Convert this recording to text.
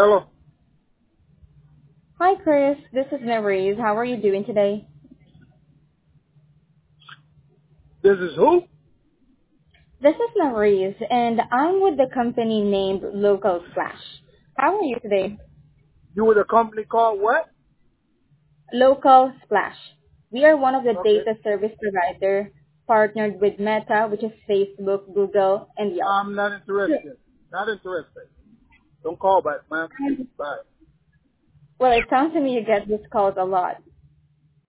Hello. Hi, Chris. This is Nevries. How are you doing today? This is who? This is Nevries, and I'm with the company named Local Splash. How are you today? You with a company called what? Local Splash. We are one of the Okay. data service provider partnered with Meta, which is Facebook, Google, and Yelp. I'm not interested. Not interested. Don't call back, man. Bye. Well, it sounds to me you get this calls a lot.